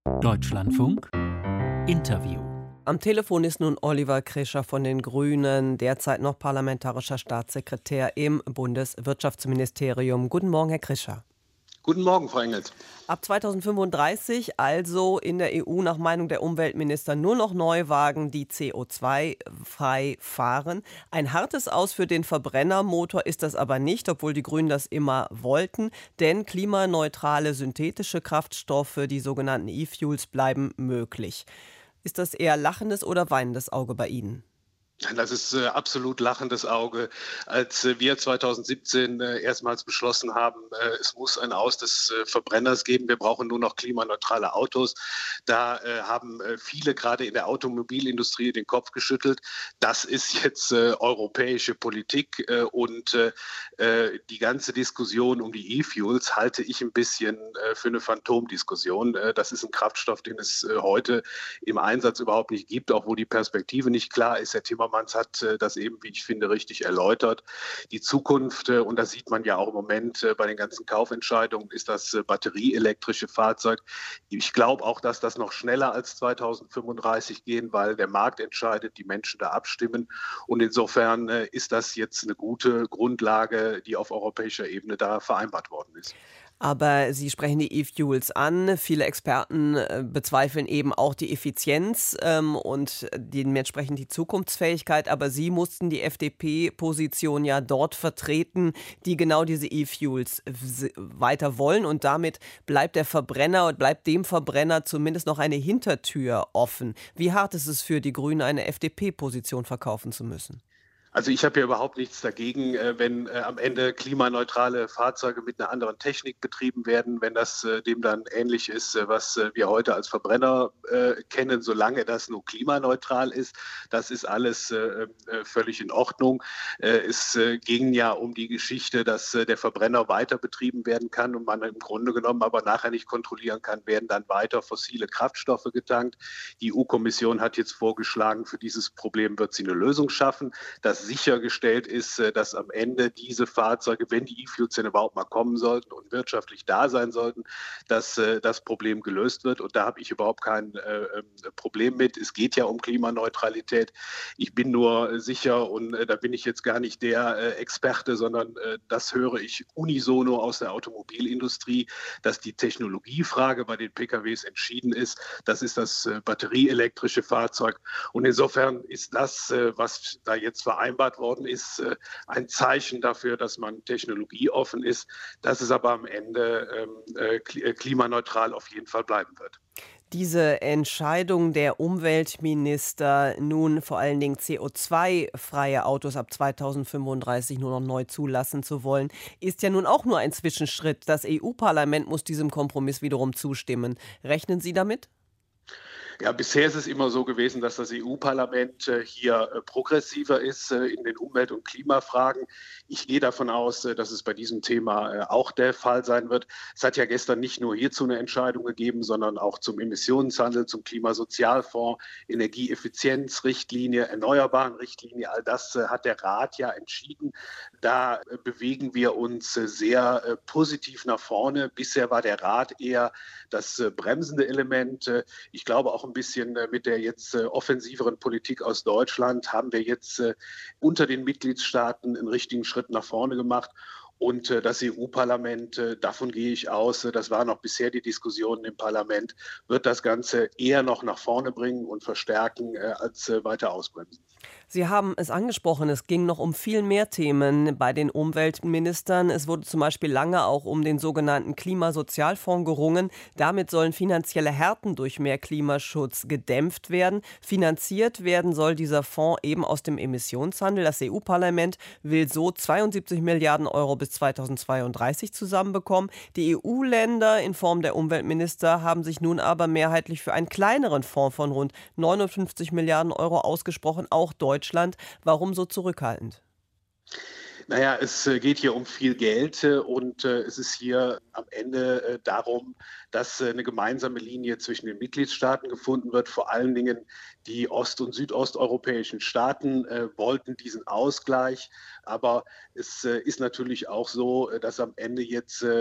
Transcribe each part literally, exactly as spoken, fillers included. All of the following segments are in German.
Deutschlandfunk Interview. Am Telefon ist nun Oliver Krischer von den Grünen, derzeit noch parlamentarischer Staatssekretär im Bundeswirtschaftsministerium. Guten Morgen, Herr Krischer. Guten Morgen, Frau Engels. Ab zweitausendfünfunddreißig also in der E U nach Meinung der Umweltminister nur noch Neuwagen, die C O zwei frei fahren. Ein hartes Aus für den Verbrennermotor ist das aber nicht, obwohl die Grünen das immer wollten. Denn klimaneutrale synthetische Kraftstoffe, die sogenannten E-Fuels, bleiben möglich. Ist das eher lachendes oder weinendes Auge bei Ihnen? Das ist äh, absolut lachendes Auge. Als äh, wir zweitausendsiebzehn äh, erstmals beschlossen haben, äh, es muss ein Aus des äh, Verbrenners geben, wir brauchen nur noch klimaneutrale Autos, da äh, haben äh, viele gerade in der Automobilindustrie den Kopf geschüttelt. Das ist jetzt äh, europäische Politik äh, und äh, äh, die ganze Diskussion um die E-Fuels halte ich ein bisschen äh, für eine Phantomdiskussion. Äh, das ist ein Kraftstoff, den es äh, heute im Einsatz überhaupt nicht gibt, auch wo die Perspektive nicht klar ist. Herr Timmermans hat das eben, wie ich finde, richtig erläutert. Die Zukunft, und das sieht man ja auch im Moment bei den ganzen Kaufentscheidungen, ist das batterieelektrische Fahrzeug. Ich glaube auch, dass das noch schneller als zweitausendfünfunddreißig gehen, weil der Markt entscheidet, die Menschen da abstimmen. Und insofern ist das jetzt eine gute Grundlage, die auf europäischer Ebene da vereinbart worden ist. Aber Sie sprechen die E-Fuels an. Viele Experten äh, bezweifeln eben auch die Effizienz ähm, und dementsprechend die Zukunftsfähigkeit. Aber Sie mussten die F D P-Position ja dort vertreten, die genau diese E-Fuels weiter wollen. Und damit bleibt der Verbrenner und bleibt dem Verbrenner zumindest noch eine Hintertür offen. Wie hart ist es für die Grünen, eine F D P-Position verkaufen zu müssen? Also ich habe ja überhaupt nichts dagegen, wenn äh, am Ende klimaneutrale Fahrzeuge mit einer anderen Technik betrieben werden, wenn das äh, dem dann ähnlich ist, äh, was äh, wir heute als Verbrenner äh, kennen, solange das nur klimaneutral ist. Das ist alles äh, äh, völlig in Ordnung. Äh, es äh, ging ja um die Geschichte, dass äh, der Verbrenner weiter betrieben werden kann und man im Grunde genommen aber nachher nicht kontrollieren kann, werden dann weiter fossile Kraftstoffe getankt. Die E U-Kommission hat jetzt vorgeschlagen, für dieses Problem wird sie eine Lösung schaffen. Das sichergestellt ist, dass am Ende diese Fahrzeuge, wenn die E-Fuels denn überhaupt mal kommen sollten und wirtschaftlich da sein sollten, dass das Problem gelöst wird. Und da habe ich überhaupt kein äh, Problem mit. Es geht ja um Klimaneutralität. Ich bin nur sicher, und äh, da bin ich jetzt gar nicht der äh, Experte, sondern äh, das höre ich unisono aus der Automobilindustrie, dass die Technologiefrage bei den P K Ws entschieden ist. Das ist das äh, batterieelektrische Fahrzeug. Und insofern ist das, äh, was da jetzt vereinbart worden ist, ein Zeichen dafür, dass man technologieoffen ist, dass es aber am Ende äh, klimaneutral auf jeden Fall bleiben wird. Diese Entscheidung der Umweltminister, nun vor allen Dingen C O zwei freie Autos ab zweitausendfünfunddreißig nur noch neu zulassen zu wollen, ist ja nun auch nur ein Zwischenschritt. Das E U-Parlament muss diesem Kompromiss wiederum zustimmen. Rechnen Sie damit? Ja, bisher ist es immer so gewesen, dass das E U-Parlament äh, hier äh, progressiver ist äh, in den Umwelt- und Klimafragen. Ich gehe davon aus, äh, dass es bei diesem Thema äh, auch der Fall sein wird. Es hat ja gestern nicht nur hierzu eine Entscheidung gegeben, sondern auch zum Emissionshandel, zum Klimasozialfonds, Energieeffizienzrichtlinie, erneuerbaren Richtlinie. All das äh, hat der Rat ja entschieden. Da äh, bewegen wir uns äh, sehr äh, positiv nach vorne. Bisher war der Rat eher das äh, bremsende Element. Äh, ich glaube auch ein bisschen mit der jetzt äh, offensiveren Politik aus Deutschland haben wir jetzt äh, unter den Mitgliedstaaten einen richtigen Schritt nach vorne gemacht. Und äh, das E U-Parlament, äh, davon gehe ich aus, äh, das waren auch bisher die Diskussionen im Parlament, wird das Ganze eher noch nach vorne bringen und verstärken, äh, als äh, weiter ausbremsen. Sie haben es angesprochen, es ging noch um viel mehr Themen bei den Umweltministern. Es wurde zum Beispiel lange auch um den sogenannten Klimasozialfonds gerungen. Damit sollen finanzielle Härten durch mehr Klimaschutz gedämpft werden. Finanziert werden soll dieser Fonds eben aus dem Emissionshandel. Das E U-Parlament will so zweiundsiebzig Milliarden Euro bis zweitausendzweiunddreißig zusammenbekommen. Die E U-Länder in Form der Umweltminister haben sich nun aber mehrheitlich für einen kleineren Fonds von rund neunundfünfzig Milliarden Euro ausgesprochen, auch Deutschland. Warum so zurückhaltend? Naja, es äh, geht hier um viel Geld äh, und äh, es ist hier am Ende äh, darum, dass äh, eine gemeinsame Linie zwischen den Mitgliedstaaten gefunden wird. Vor allen Dingen die ost- und südosteuropäischen Staaten äh, wollten diesen Ausgleich. Aber es äh, ist natürlich auch so, äh, dass am Ende jetzt äh,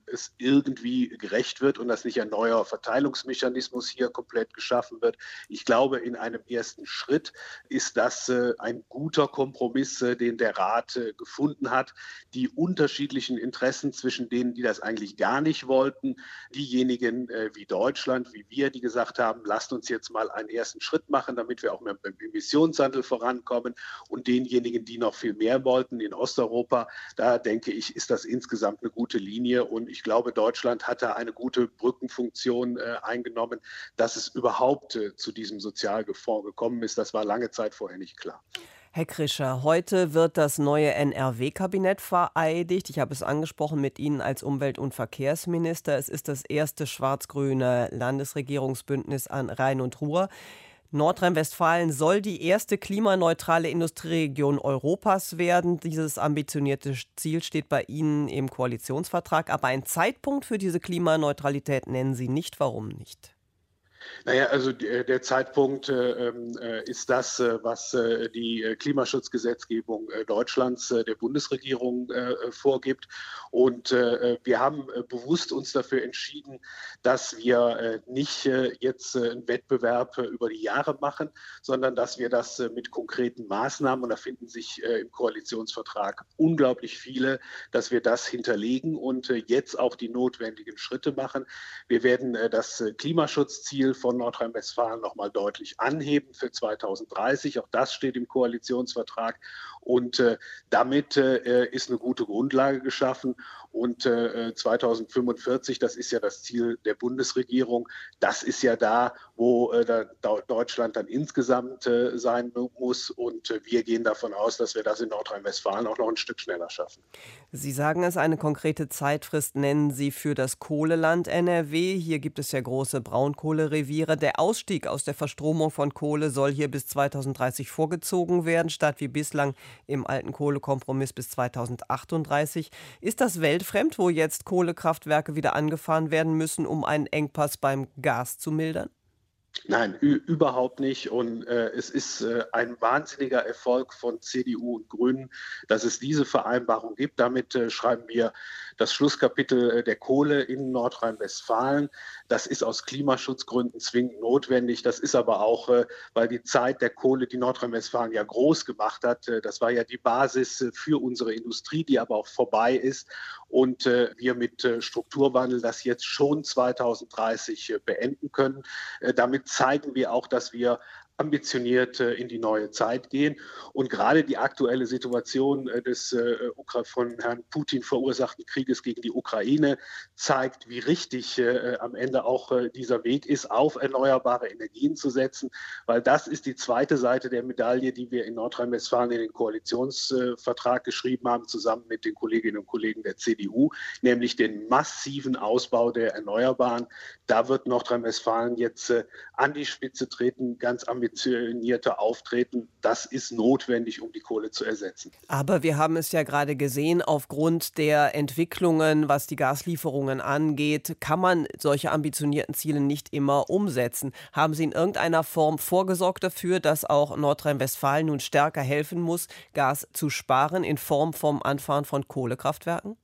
es irgendwie gerecht wird und dass nicht ein neuer Verteilungsmechanismus hier komplett geschaffen wird. Ich glaube, in einem ersten Schritt ist das äh, ein guter Kompromiss, äh, den der Rat äh, gefunden hat. Die unterschiedlichen Interessen zwischen denen, die das eigentlich gar nicht wollten, diejenigen äh, wie Deutschland, wie wir, die gesagt haben, lasst uns jetzt mal einen ersten Schritt machen, damit wir auch mit dem Emissionshandel vorankommen, und denjenigen, die noch viel mehr wollten in Osteuropa, da denke ich, ist das insgesamt eine gute Linie, und ich glaube, Deutschland hat da eine gute Brückenfunktion äh, eingenommen, dass es überhaupt äh, zu diesem Sozialfonds gekommen ist. Das war lange Zeit vorher nicht klar. Herr Krischer, heute wird das neue N R W-Kabinett vereidigt. Ich habe es angesprochen mit Ihnen als Umwelt- und Verkehrsminister. Es ist das erste schwarz-grüne Landesregierungsbündnis an Rhein und Ruhr. Nordrhein-Westfalen soll die erste klimaneutrale Industrieregion Europas werden. Dieses ambitionierte Ziel steht bei Ihnen im Koalitionsvertrag. Aber einen Zeitpunkt für diese Klimaneutralität nennen Sie nicht. Warum nicht? Naja, also der, der Zeitpunkt äh, äh, ist das, äh, was äh, die äh, Klimaschutzgesetzgebung äh, Deutschlands, äh, der Bundesregierung äh, vorgibt. Und äh, wir haben äh, bewusst uns dafür entschieden, dass wir äh, nicht äh, jetzt äh, einen Wettbewerb äh, über die Jahre machen, sondern dass wir das äh, mit konkreten Maßnahmen, und da finden sich äh, im Koalitionsvertrag unglaublich viele, dass wir das hinterlegen und äh, jetzt auch die notwendigen Schritte machen. Wir werden äh, das äh, Klimaschutzziel von Nordrhein-Westfalen noch mal deutlich anheben für zweitausenddreißig. Auch das steht im Koalitionsvertrag. Und äh, damit äh, ist eine gute Grundlage geschaffen. Und äh, zweitausendfünfundvierzig, das ist ja das Ziel der Bundesregierung, das ist ja da, wo äh, da Deutschland dann insgesamt äh, sein muss. Und äh, wir gehen davon aus, dass wir das in Nordrhein-Westfalen auch noch ein Stück schneller schaffen. Sie sagen es, eine konkrete Zeitfrist nennen Sie für das Kohleland N R W. Hier gibt es ja große Braunkohlereviere. Der Ausstieg aus der Verstromung von Kohle soll hier bis zweitausenddreißig vorgezogen werden, statt wie bislang im alten Kohlekompromiss bis zweitausendachtunddreißig. Ist das weltfremd, wo jetzt Kohlekraftwerke wieder angefahren werden müssen, um einen Engpass beim Gas zu mildern? Nein, ü- überhaupt nicht. Und äh, es ist äh, ein wahnsinniger Erfolg von C D U und Grünen, dass es diese Vereinbarung gibt. Damit äh, schreiben wir das Schlusskapitel äh, der Kohle in Nordrhein-Westfalen. Das ist aus Klimaschutzgründen zwingend notwendig. Das ist aber auch, äh, weil die Zeit der Kohle, die Nordrhein-Westfalen ja groß gemacht hat, äh, das war ja die Basis äh, für unsere Industrie, die aber auch vorbei ist. Und äh, wir mit äh, Strukturwandel das jetzt schon zweitausenddreißig äh, beenden können. Äh, damit zeigen wir auch, dass wir ambitioniert äh, in die neue Zeit gehen. Und gerade die aktuelle Situation äh, des äh, von Herrn Putin verursachten Krieges gegen die Ukraine zeigt, wie richtig äh, am Ende auch äh, dieser Weg ist, auf erneuerbare Energien zu setzen, weil das ist die zweite Seite der Medaille, die wir in Nordrhein-Westfalen in den Koalitionsvertrag geschrieben haben, zusammen mit den Kolleginnen und Kollegen der C D U, nämlich den massiven Ausbau der Erneuerbaren. Da wird Nordrhein-Westfalen jetzt äh, an die Spitze treten, ganz ambitioniert ambitionierter auftreten. Das ist notwendig, um die Kohle zu ersetzen. Aber wir haben es ja gerade gesehen, aufgrund der Entwicklungen, was die Gaslieferungen angeht, kann man solche ambitionierten Ziele nicht immer umsetzen. Haben Sie in irgendeiner Form vorgesorgt dafür, dass auch Nordrhein-Westfalen nun stärker helfen muss, Gas zu sparen in Form vom Anfahren von Kohlekraftwerken?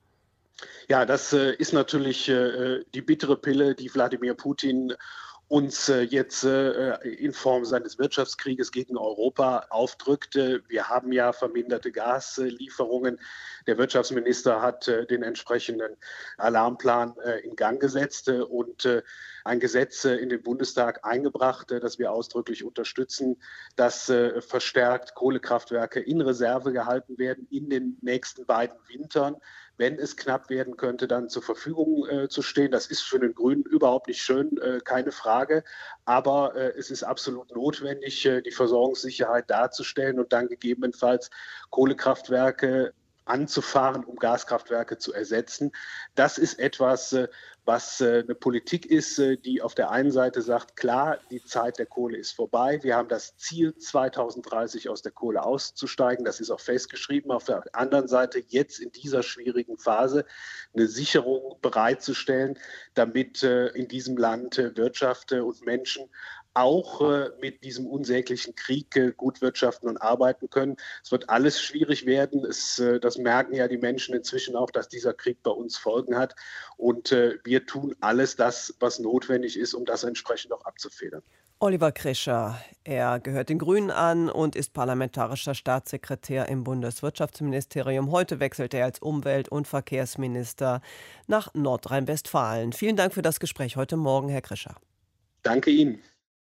Ja, das äh, ist natürlich äh, die bittere Pille, die Wladimir Putin uns äh, jetzt äh, in Form seines Wirtschaftskrieges gegen Europa aufdrückt. Äh, wir haben ja verminderte Gaslieferungen. Der Wirtschaftsminister hat äh, den entsprechenden Alarmplan äh, in Gang gesetzt äh, und äh, ein Gesetz äh, in den Bundestag eingebracht, äh, das wir ausdrücklich unterstützen, dass äh, verstärkt Kohlekraftwerke in Reserve gehalten werden in den nächsten beiden Wintern, wenn es knapp werden könnte, dann zur Verfügung äh, zu stehen. Das ist für den Grünen überhaupt nicht schön, äh, keine Frage. Aber äh, es ist absolut notwendig, äh, die Versorgungssicherheit darzustellen und dann gegebenenfalls Kohlekraftwerke anzufahren, um Gaskraftwerke zu ersetzen. Das ist etwas, äh, was äh, eine Politik ist, äh, die auf der einen Seite sagt, klar, die Zeit der Kohle ist vorbei. Wir haben das Ziel, zweitausenddreißig aus der Kohle auszusteigen. Das ist auch festgeschrieben. Auf der anderen Seite jetzt in dieser schwierigen Phase eine Sicherung bereitzustellen, damit äh, in diesem Land äh, Wirtschaft äh, und Menschen auch äh, mit diesem unsäglichen Krieg äh, gut wirtschaften und arbeiten können. Es wird alles schwierig werden. Es, äh, das merken ja die Menschen inzwischen auch, dass dieser Krieg bei uns Folgen hat. Und äh, wir tun alles das, was notwendig ist, um das entsprechend auch abzufedern. Oliver Krischer, er gehört den Grünen an und ist parlamentarischer Staatssekretär im Bundeswirtschaftsministerium. Heute wechselt er als Umwelt- und Verkehrsminister nach Nordrhein-Westfalen. Vielen Dank für das Gespräch heute Morgen, Herr Krischer. Danke Ihnen.